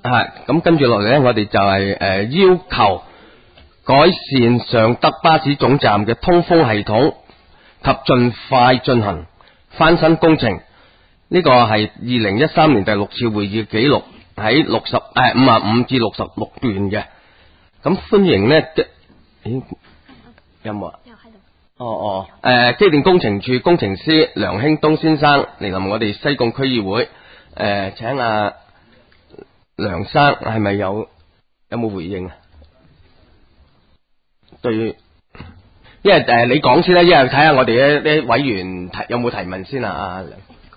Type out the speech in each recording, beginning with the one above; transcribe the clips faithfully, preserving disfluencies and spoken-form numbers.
係咁跟住落嚟咧，我哋就係、是、誒、呃、要求改善尚德巴士總站嘅通風系統及盡快進行翻新工程。呢、這個係二零一三年第六次會議嘅記錄，喺六十誒五啊五至六十六段嘅。咁歡迎呢，咦有冇啊？有喺度。哦哦，誒、呃，機電工程處工程師梁興東先生嚟臨我哋西貢區議會，誒、呃，請阿梁生係咪有有冇回應啊？對，因為誒、呃、你講先啦，因為睇下我哋啲委員提有冇提問先啊，阿梁。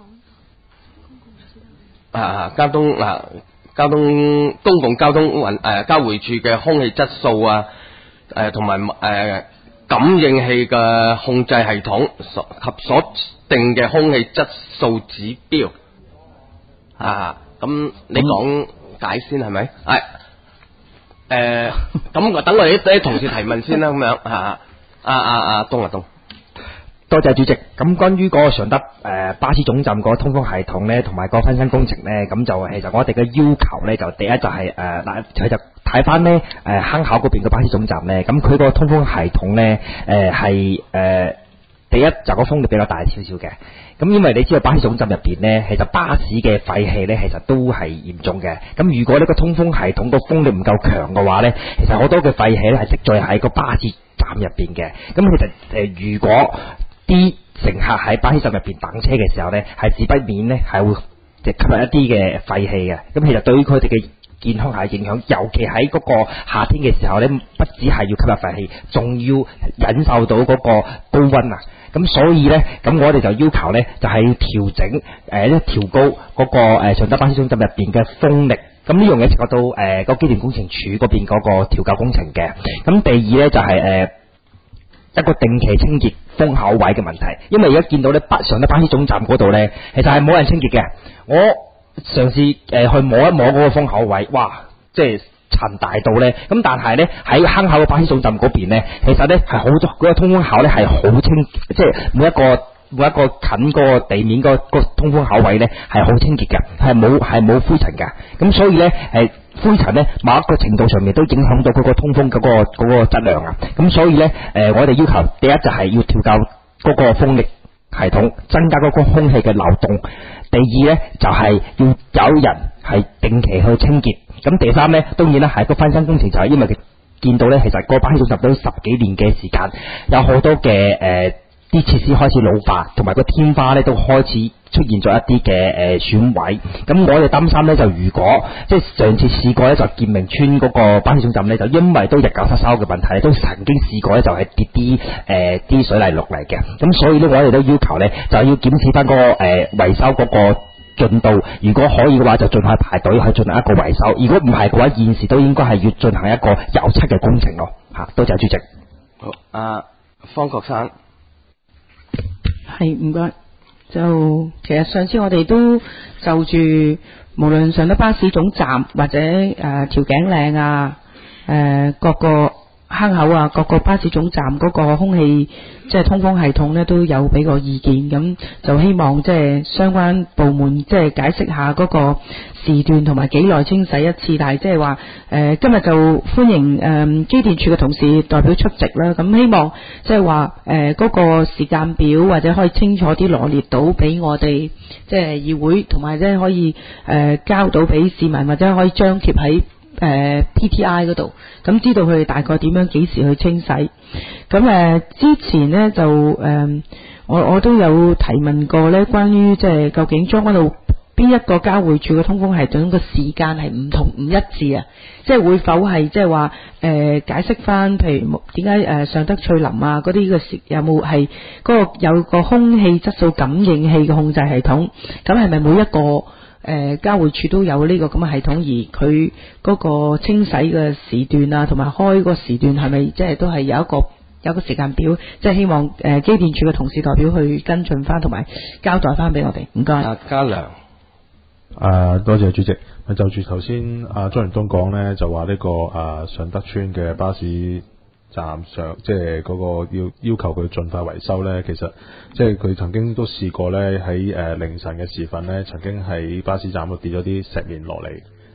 啊，交通啊，交通公共交通運誒交匯處嘅空氣質素啊，誒同埋誒感應器嘅控制系統所及所定嘅空氣質素指標啊，咁你講解先係咪？係誒，咁我等我哋啲同事提問先啦，咁樣啊，阿阿阿東啊東。 多謝主席。咁關於嗰個尚德誒、呃、巴士總站嗰個通風系統咧，同埋個翻新工程咧，咁就其實我哋嘅要求咧，就第一就係誒嗱，佢就睇翻咧誒坑口嗰邊嘅巴士總站咧，咁佢個通風系統咧誒係誒第一就個風力比較大少少嘅。咁因為你知道巴士總站入邊咧，其實巴士嘅廢氣咧，其實都係嚴重嘅。咁如果呢個通風系統個風力唔夠強嘅話咧，其實好多嘅廢氣咧係積聚喺個巴士站入邊嘅。咁其實誒、呃、如果啲乘客喺巴士站入邊等車嘅時候呢，係自不免呢係會即係吸入一啲嘅廢氣嘅。咁其實對於佢哋嘅健康係影響，尤其喺嗰個夏天嘅時候呢，不止係要吸入廢氣，仲要忍受到嗰個高溫啊。咁所以呢，咁我哋就要求呢，就係要調整誒，一、呃、調高嗰個誒尚德巴士總站入邊嘅風力。咁呢樣嘢涉及到誒個機電工程署嗰邊嗰個調校工程嘅。咁第二呢，就係、是、誒。呃一個定期清潔風口位嘅問題，因為而家見到咧巴尚德巴士總站嗰度咧，其實係冇人清潔嘅。我嘗試誒去摸一摸嗰個風口位，哇，即係塵大到咧。咁但係咧喺坑口嘅巴士總站嗰邊咧，其實咧係好多嗰個通風口咧係好清，即係每一個每一個近嗰個地面嗰個通風口位咧係好清潔嘅，係冇係冇灰塵嘅。咁所以咧誒。灰塵咧，某一個程度上面都影響到佢個通風嗰、嗰個嗰、嗰個質量啊。咁所以咧，誒、呃，我哋要求第一就係要調校嗰個風力系統，增加嗰個空氣嘅流動。第二咧就係、是、要有人係定期去清潔。咁第三咧，當然啦，係個翻新工程就係因為佢見到咧，其實個巴士總站都十幾年嘅時間，有好多嘅誒啲設施開始老化，同埋個天花咧都開始出現咗一啲嘅誒損毀。咁我哋擔心咧，就如果即係上次試過咧，就建明村嗰個巴士總站咧，就因為都日久失修嘅問題，都曾經試過咧，就係跌啲誒啲水泥落嚟嘅。咁所以咧，我哋都要求咧，就要檢視翻嗰個誒維修嗰個進度。如果可以嘅話，就盡快排隊去進行一個維修。如果唔係嘅話，現時都應該係要進行一個油漆嘅工程咯。嚇，多謝主席。 好，阿方國生。 係唔該，就其實上次我哋都就住無論尚德巴士總站或者誒調景嶺啊，誒、呃、各個坑口啊，各個巴士總站嗰個空氣即係通風系統咧，都有俾個意見。咁就希望即係相關部門即係解釋下嗰個時段同埋幾耐清洗一次。但係即係話誒今日就歡迎誒機電處嘅同事代表出席啦。咁希望即係話誒嗰個時間表或者可以清楚啲羅列到俾我哋即係議會，同埋即係可以誒、呃、交到俾市民，或者可以張貼喺誒、呃、P T I 嗰度，咁知道佢哋大概點樣幾時去清洗。咁誒、呃、之前呢，就誒、呃、我我都有提問過呢，關於即係究竟將軍澳邊一個交匯處嘅通風系統嘅時間係唔同唔一致啊？即係會否係即係話誒解釋翻，譬如點解誒尚德翠林啊嗰啲嘅時有冇係嗰個有個空氣質素感應器嘅控制系統？咁係咪每一個誒、呃、交匯處都有呢個咁嘅系統，而佢嗰個清洗嘅時段啊，同埋開個時段係咪即係都係有一個有一個時間表？即係希望誒機電處嘅同事代表去跟進翻，同埋交代翻俾我哋。唔該。阿嘉良， 啊多謝主席。就住頭先阿張元東講呢，就話呢、這個啊尚德邨嘅巴士站上，即係嗰個要要求佢盡快維修呢。其實即係佢曾經都試過呢，喺誒凌晨嘅時分呢，曾經喺巴士站度跌咗啲石棉落嚟，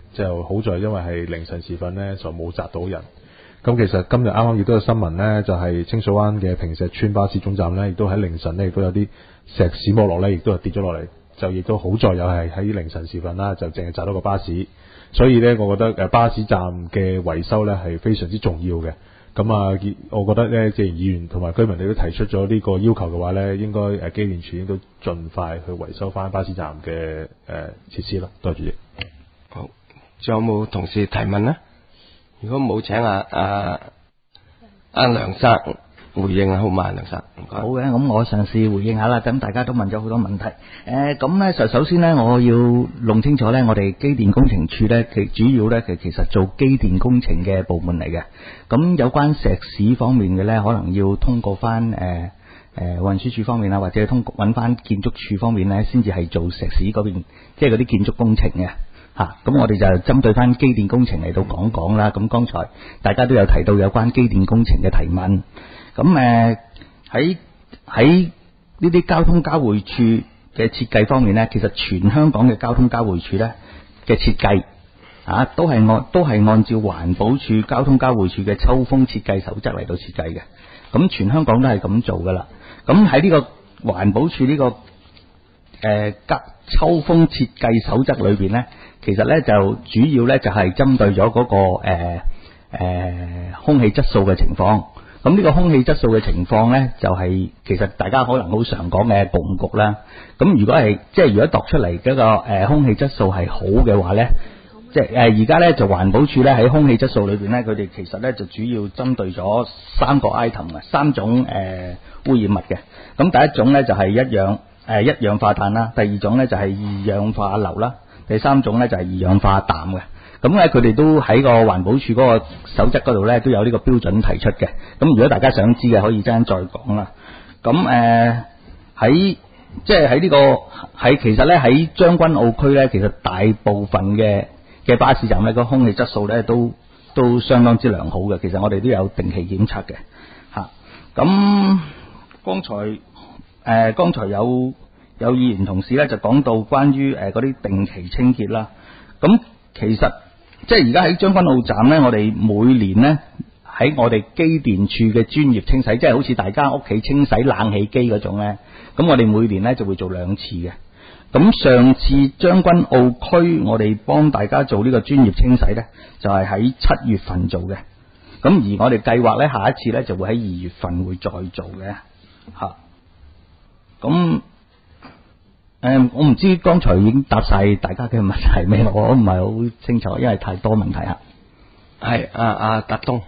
就好在因為係凌晨時分咧，就冇砸到人。咁其實今日啱啱亦都有新聞咧，就係、是、清水灣嘅坪石邨巴士總站咧，亦都喺凌晨咧，亦都有啲石屎剝落咧，亦都係跌咗落嚟，就亦都好在有係喺凌晨時分啦，就淨係砸到個巴士。所以咧，我覺得誒巴士站嘅維修咧係非常之重要嘅。咁啊，我覺得咧，既然議員同埋居民你都提出咗呢個要求嘅話咧，應該誒機電署應該盡快去維修翻巴士站嘅誒、呃、設施啦。多謝主席。 好，仲有冇同事提問呢？如果冇，請阿阿阿梁生回應啊，好嘛，梁生。 好嘅，咁我嘗試回應下啦。咁大家都問咗好多問題。誒，咁咧就首先咧，我要弄清楚咧，我哋機電工程處咧，其主要咧，其其實做機電工程嘅部門嚟嘅。咁有關石屎方面嘅咧，可能要通過翻誒誒運輸署方面啊，或者通揾翻建築署方面咧，先至係做石屎嗰邊，即係嗰啲建築工程嘅。嚇，咁我哋就針對翻機電工程嚟到講講啦。咁剛才大家都有提到有關機電工程嘅提問。咁誒喺喺呢啲交通交匯處嘅設計方面呢，其實全香港嘅交通交匯處呢嘅設計啊，都係按都係按照環保署交通交匯處嘅抽風設計守則嚟到設計嘅。咁全香港都係咁做噶啦。咁喺呢個環保署呢、呢個誒交、呃、抽風設計守則裏邊呢，其實呢就主要呢就係針對咗嗰、嗰個誒、呃呃、空氣質素嘅情況。咁呢個空氣質素嘅情況呢，就係、是、其實大家可能好常講嘅焗唔焗啦。咁如果係即係如果度出嚟嗰個誒空氣質素係好嘅話呢，即係誒而家呢就環保署呢喺空氣質素裏邊呢，佢哋其實呢就主要針對咗三個 item 啊，三種誒、呃、污染物嘅。咁第一種呢就係、是、一氧誒、呃、一氧化碳啦，第二種呢就係、是、二氧化硫啦，第三種呢就係、是、二氧化氮嘅。咁咧，佢哋都喺個環保署嗰個守則嗰度咧，都有呢個標準提出嘅。咁如果大家想知嘅，可以陣間再講啦。咁誒喺即係喺呢個喺其實咧喺將軍澳區咧，其實大部分嘅嘅巴士站咧，個空氣質素咧都都相當之良好嘅。其實我哋都有定期檢測嘅嚇。咁剛才誒、呃、剛才有有議員同事咧就講到關於誒嗰啲定期清潔啦。咁其實即係而家喺將軍澳站呢，我哋每年呢，喺我哋機電處嘅專業清洗，即係好似大家屋企清洗冷氣機嗰種呢，咁我哋每年呢就會做兩次嘅。咁上次將軍澳區我哋幫大家做呢個專業清洗呢，就係喺七月份做嘅。咁而我哋計劃呢，下一次呢就會喺二月份會再做嘅嚇。咁誒、嗯，我唔知剛才已經答晒大家嘅問題咩？我唔係好清楚，因為太多問題啊。 係阿阿達東。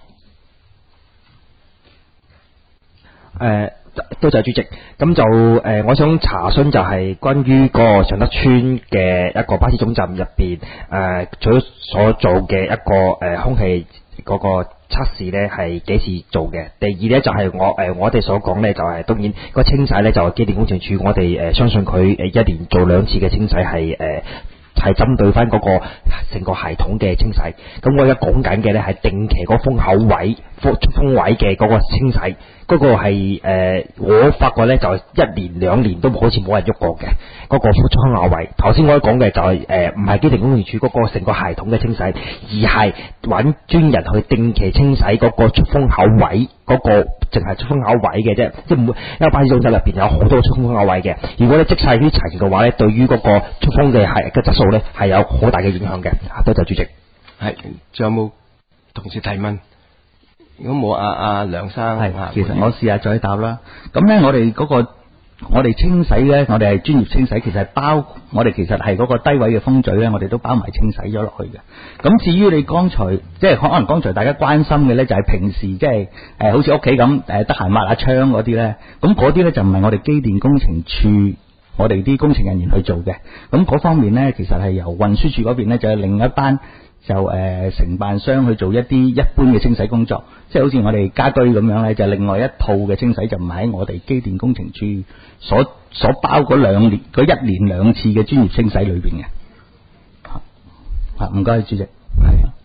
誒，多謝主席。咁就誒、呃，我想查詢就係關於個尚德邨嘅一個巴士總站入邊誒，所所做嘅一個誒、呃、空氣嗰個測試咧，係幾時做嘅？第二咧就係、是、我誒、呃、我哋所講咧，就係、是、當然個清洗咧，就係機電工程署，我哋誒、呃、相信佢誒一年做兩次嘅清洗係誒係針對翻嗰個成個系統嘅清洗。咁我而家講緊嘅咧係定期嗰風口位、風風位嘅嗰個清洗。嗰個係誒、呃，我發覺咧就係、是、一年兩年都好似冇人喐過嘅嗰、那個窗口位。頭先我講嘅就係誒，唔係機電工程署嗰個成個系統嘅清洗，而係揾專人去定期清洗嗰個出風口位，嗰、那個淨係出風口位嘅啫，即係唔會因為巴士總站入邊有好多出風口位嘅。如果你積晒啲塵嘅話咧，對於嗰個出風嘅係嘅質素咧係有好大嘅影響嘅。多謝主席。 係，仲有冇同事提問？如果冇阿阿梁生， 係，其實我試下再答啦。咁咧，我哋嗰、那個我哋清洗咧，我哋係專業清洗，其實係包我哋其實係嗰個低位嘅風嘴咧，我哋都包埋清洗咗落去嘅。咁至於你剛才即係可能剛才大家關心嘅咧，就係平時即係誒好似屋企咁誒得閒抹下窗嗰啲咧，咁嗰啲咧就唔係我哋機電工程處我哋啲工程人員去做嘅。咁嗰方面咧，其實係由運輸署嗰邊咧就係另一班。就誒、呃、承辦商去做一啲一般嘅清洗工作，即係好似我哋家居咁樣咧，就另外一套嘅清洗就唔係喺我哋機電工程處所所包嗰兩年嗰一年兩次嘅專業清洗裏邊嘅。嚇，唔該，主席。係啊。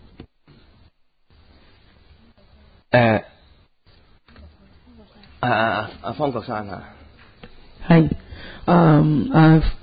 誒，阿阿阿方國珊啊。 係，誒誒。多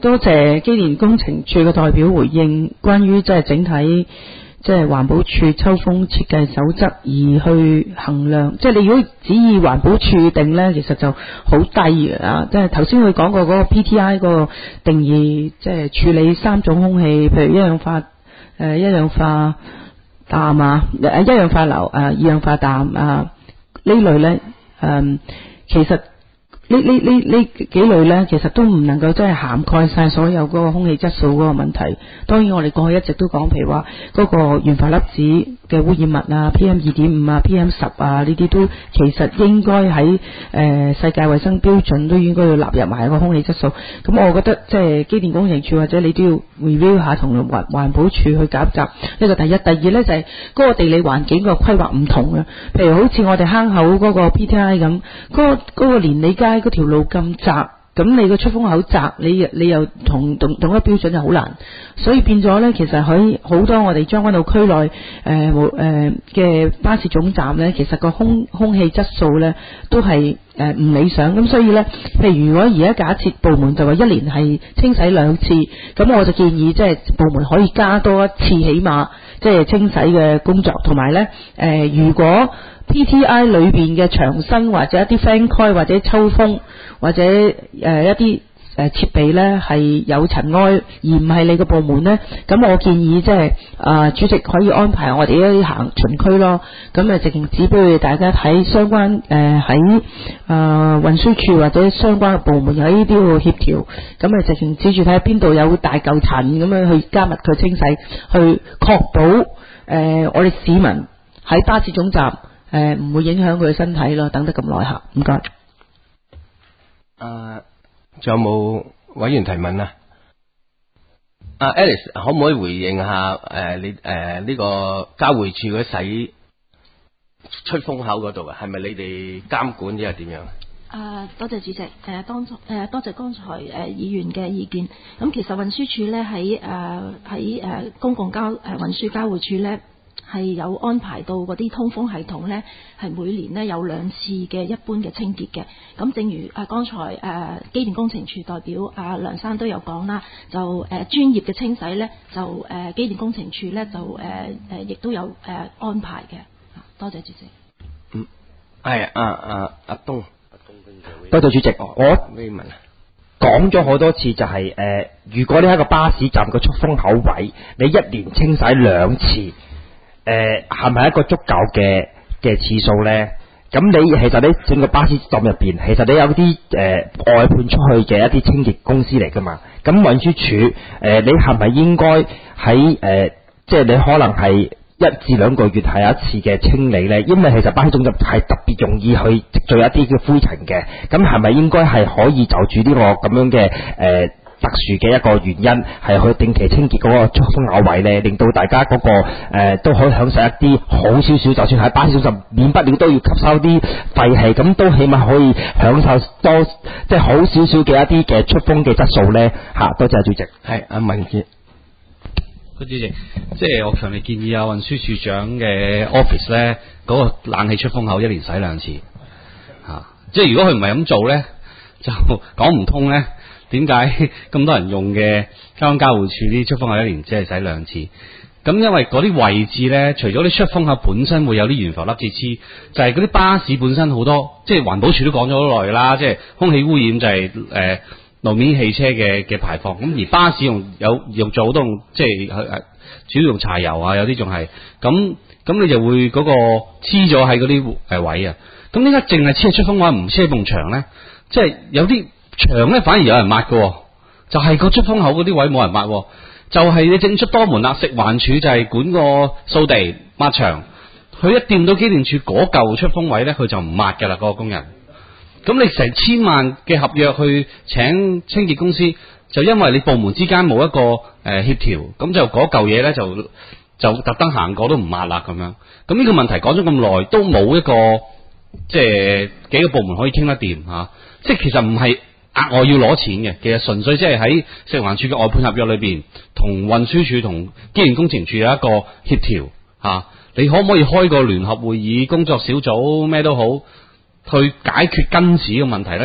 多謝機電工程處嘅代表回應關於即係整體即係環保署抽風設計守則而去衡量，即係你如果只以環保署定呢，其實就好低嘅啊！即係頭先佢講過嗰個 P T I 嗰個定義，即係處理三種空氣，譬如一氧化誒、呃、一氧化氮啊，誒一氧化硫啊、二氧化氮啊呢類呢，誒、呃、其實。呢呢呢呢幾類呢，其實都唔能夠真係涵蓋晒所有嗰個空氣質素嗰個問題。當然我哋過去一直都講，譬如話嗰個懸浮粒子嘅污染物啊 ，P M 二點五啊 ，P M 十啊呢啲都其實應該喺誒世界衛生標準都應該要納入埋一個空氣質素。咁我覺得即係機電工程署或者你都要 review 下同環環保署去夾雜。呢個第一，第二呢就係、是、嗰個地理環境個規劃唔同啊。譬如好似我哋坑口嗰個 P T I 咁，嗰、那個嗰、那個連理街嗰條路咁窄。咁你個出風口窄，你你又同同同一標準就好難，所以變咗呢，其實喺好多我哋將軍澳區內誒誒嘅巴士總站呢，其實個空空氣質素呢都係誒唔理想。咁所以呢，譬如如果而家假設部門就話一年係清洗兩次，咁我就建議即係部門可以加多一次，起碼即係清洗嘅工作，同埋呢，誒、呃、如果 P T I 裏邊嘅長生或者一啲 fan coil 或者抽風或者誒、呃、一啲誒設備咧係有塵埃，而唔係你個部門咧，咁我建議即係啊主席可以安排我哋一啲行巡區咯，咁啊直情指俾大家睇相關誒喺啊運輸處或者相關嘅部門喺呢啲去協調，咁啊直情指住睇下邊度有大嚿塵咁樣去加密佢清洗，去確保誒、呃、我哋市民喺巴士總站。誒，唔會影響佢嘅身體咯，等得咁耐下，唔該。 誒，仲有冇委員提問啊？阿 Alice 可唔可以回應下誒你誒呢個交匯處嗰洗出風口嗰度啊？係咪你哋監管，定係點樣？ 啊，多謝主席。誒、呃，當誒、呃、多謝剛才誒、呃、議員嘅意見。咁其實運輸署咧喺誒喺誒公共交誒運輸交匯處咧。係有安排到嗰啲通風系統呢，係每年呢有兩次嘅一般嘅清潔嘅。咁正如啊剛才誒、呃、機電工程署代表阿、呃、梁生都有講啦，就誒、呃、專業嘅清洗呢，就誒、呃、機電工程署呢，就誒誒亦都有誒、呃、安排嘅。多謝主席。 嗯，係啊啊阿東， 多謝主席。 哦、 我咩問啊？ 講咗好多次就係、是、誒、呃，如果你喺個巴士站嘅出風口位，你一年清洗兩次。誒係咪一個足夠嘅嘅次數呢？咁你其實你整個巴士站入邊，其實你有啲誒、呃、外判出去嘅一啲清潔公司嚟噶嘛？咁運輸署誒、呃，你係咪應該喺誒，即係你可能係一至兩個月係一次嘅清理呢？因為其實巴士總站係特別容易去積聚一啲嘅灰塵嘅。咁係咪應該係可以就住呢個咁樣嘅誒？呃特殊嘅一個原因係去定期清潔嗰個出風口位咧，令到大家嗰、那個誒、呃、都可以享受一啲好少少，就算喺巴士上免不了都要吸收啲廢氣，咁都起碼可以享受多即係好少少嘅一啲嘅出風嘅質素咧嚇。多謝主席。 係阿文傑， 個主席，即係我強烈建議啊運輸署長嘅 office 咧，嗰、那個冷氣出風口一年洗兩次嚇、啊，即係如果佢唔係咁做咧，就講唔通咧。點解咁多人用嘅交通交匯處啲出風口一年只係洗兩次？咁因為嗰啲位置呢，除咗啲出風口本身會有啲懸浮粒子黐，就係嗰啲巴士本身好多，即係環保署都講咗好耐啦，即係空氣污染就係、是、誒、呃、路面汽車嘅嘅排放。咁而巴士用有用做好多即係誒主要用柴油啊，有啲仲係咁咁，你就會嗰個黐咗喺嗰啲誒位啊。咁點解淨係黐出風口唔黐埲牆呢？即係有啲。牆咧反而有人抹嘅，就係、是、個出風口嗰啲位冇人抹，就係、是、你正出多門啦。食環署就係管個掃地抹牆，佢一掂到機電署嗰嚿出風位咧，佢就唔抹嘅啦。嗰、那個工人，咁你成千萬嘅合約去請清潔公司，就因為你部門之間冇一個誒協調，咁就嗰嚿嘢咧就就特登行過都唔抹啦咁樣。咁呢個問題講咗咁耐，都冇一個即係幾個部門可以傾得掂吓、啊，即係其實唔係。額外要攞錢嘅，其實純粹即係喺食環署嘅外判合約裏邊，同運輸署同機電工程署有一個協調吓、啊。你可唔可以開個聯合會議、工作小組咩都好，去解決根子嘅問題咧？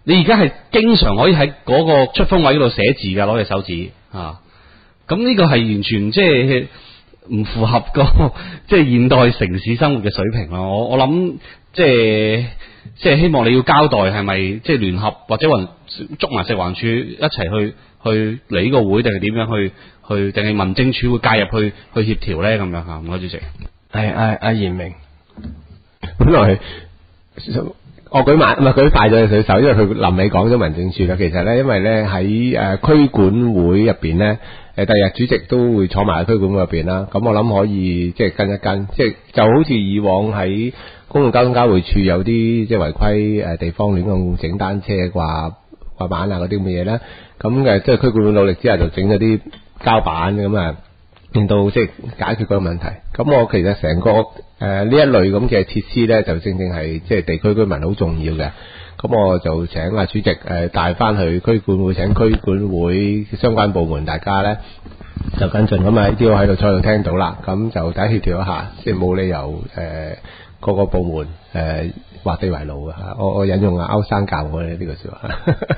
你而家係經常可以喺嗰個出風位嗰度寫字噶，攞隻手指啊。咁呢個係完全即係唔符合個即係現代城市生活嘅水平咯。我我諗即係即係希望你要交代係咪即係聯合或者運捉埋食環署一齊去去嚟呢個會，定係點樣去去，定係民政處會介入去去協調咧咁樣嚇？唔該主席。 係阿阿嚴明，本來我舉埋唔係舉快咗佢手，因為佢臨尾講咗民政處啦。其實咧，因為咧喺誒區管會入邊咧，誒第日主席都會坐埋喺區管會入邊啦。咁我諗可以即係跟一跟，即係就好似以往喺公共交通交匯處有啲即係違規誒地方亂咁整單車掛掛板啊嗰啲咁嘅嘢咧。咁誒即係區管會努力之下就整咗啲膠板咁啊，令到即係解決嗰個問題。咁我其實成個誒呢、呃、一類咁嘅設施咧，就正正係即係地區居民好重要嘅。咁我就請阿主席誒帶翻去區管會，請區管會相關部門大家咧就跟進。咁啊呢啲我喺度坐度聽到啦，咁就大家協調一下，即係冇理由誒、呃、各個部門誒劃、呃、地為牢嘅嚇。我我引用阿歐生教我嘅呢個説話。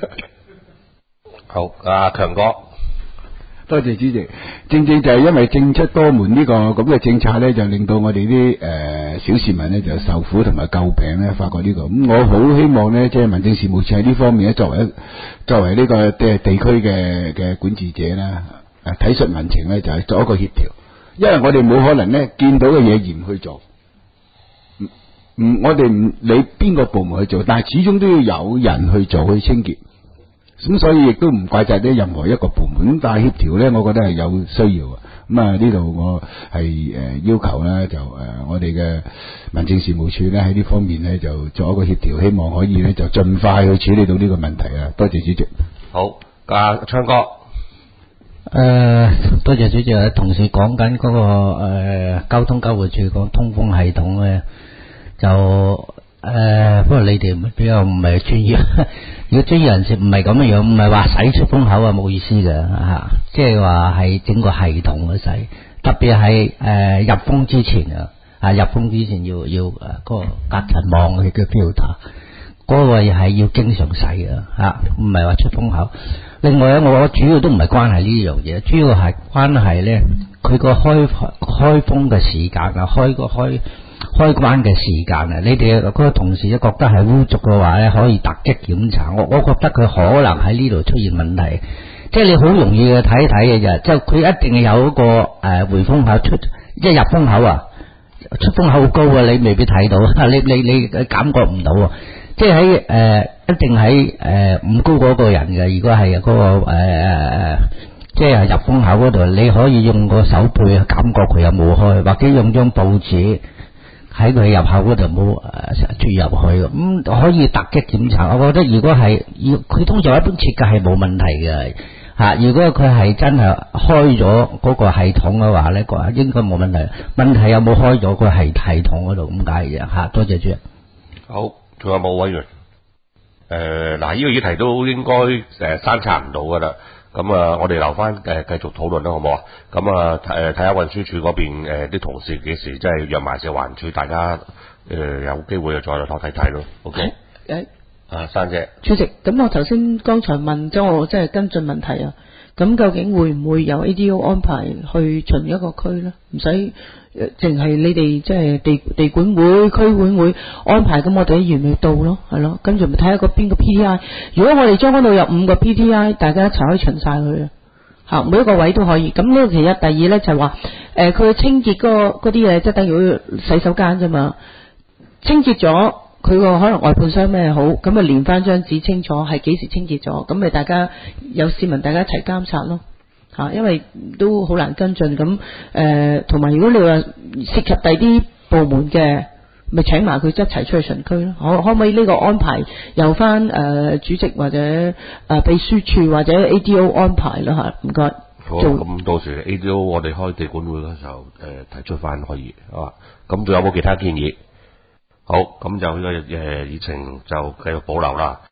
好，阿強哥。 多謝主席，正正就係因為政出多門呢個咁嘅政策咧，就令到我哋啲誒小市民咧就受苦同埋詬病咧，發覺呢個咁，我好希望咧，即係民政事務處喺呢方面咧，作為作為呢個即係地區嘅嘅管治者咧，誒體恤民情咧，就係做一個協調，因為我哋冇可能咧見到嘅嘢而唔去做，唔唔，我哋唔理邊個部門去做，但係始終都要有人去做去清潔。咁所以亦都唔怪責啲任何一個部門，咁但係協調咧，我覺得係有需要嘅。咁啊呢度我係誒要求咧，就誒我哋嘅民政事務處咧喺呢方面咧就做一個協調，希望可以咧就盡快去處理到呢個問題啊！多謝主席。 好，阿昌哥。 誒、呃，多謝主席。同時講緊嗰個誒、呃、交通交匯處個通風系統咧，就誒、呃，不過你哋比較唔係專業。如果專業人士唔係咁嘅樣，唔係話洗出風口啊，冇意思嘅吓，即係話係整個系統嘅洗，特別係誒入風之前啊，啊入風之前要要誒嗰、呃那個隔塵網嘅叫 filter， 嗰個係要經常洗嘅吓，唔係話出風口。另外咧，我主要都唔係關係呢樣嘢，主要係關係咧佢個開開風嘅時間啊，開個開。開關嘅時間啊，你哋嗰個同事覺得係污濁嘅話咧，可以突擊檢查。我我覺得佢可能喺呢度出現問題，即係你好容易嘅睇一睇嘅啫。即係佢一定有一個誒、呃、回風口出，一入風口啊，出風口好高啊，你未必睇到，你你你感覺唔到啊。即係喺誒一定喺誒唔高嗰個人嘅，如果係嗰、嗰個誒誒、呃、即係入風口嗰度，你可以用個手背感覺佢有冇開，或者用張報紙。喺佢入口嗰度冇誒注入去，咁、嗯、可以突擊檢查。我覺得如果係要佢通常一般設計係冇問題嘅嚇、啊。如果佢係真係開咗嗰個系統嘅話咧，個應該冇問題。問題有冇開咗個係系統嗰度咁解嘅嚇？多謝主席。 好，仲有冇委員？誒嗱，呢個議題都應該誒刪拆唔到噶啦。咁啊，我哋留翻誒繼續討論啦，好唔好啊？咁啊，誒睇下運輸署嗰邊誒啲同事幾時即係約埋食環署，大家誒、呃、有機會就再嚟睇睇咯。OK， 誒， 啊，珊姐， 主席，咁我頭先剛才問咗我即係跟進問題啊，咁究竟會唔會有 A D O 安排去巡一個區咧？唔使誒，淨係你哋即係地地管會、區管會安排，咁我哋啲員咪到咯，係咯，跟住咪睇下個邊個 P T I。如果我哋將嗰度有五個 P T I，大家一齊可以巡晒佢啊，吓每一個位都可以。咁呢個其一，第二咧就係話，誒佢清潔嗰嗰啲嘢，即係等於洗手間啫嘛，清潔咗。佢個可能外判商咩好，咁咪連翻張紙清楚係幾時清潔咗，咁咪大家有市民大家一齊監察咯吓，因為都好難跟進咁誒，同、呃、埋如果你話涉及第啲部門嘅，咪請埋佢一齊出去巡區咯。可可唔可以呢個安排由翻誒、呃、主席或者誒、呃、秘書處或者 A D O 安排咯吓？唔該。 好，咁到時 A D O 我哋開地管會嗰時候誒、呃、提出翻可以啊。咁仲有冇其他建議？好，咁就呢個誒議程就繼續保留啦。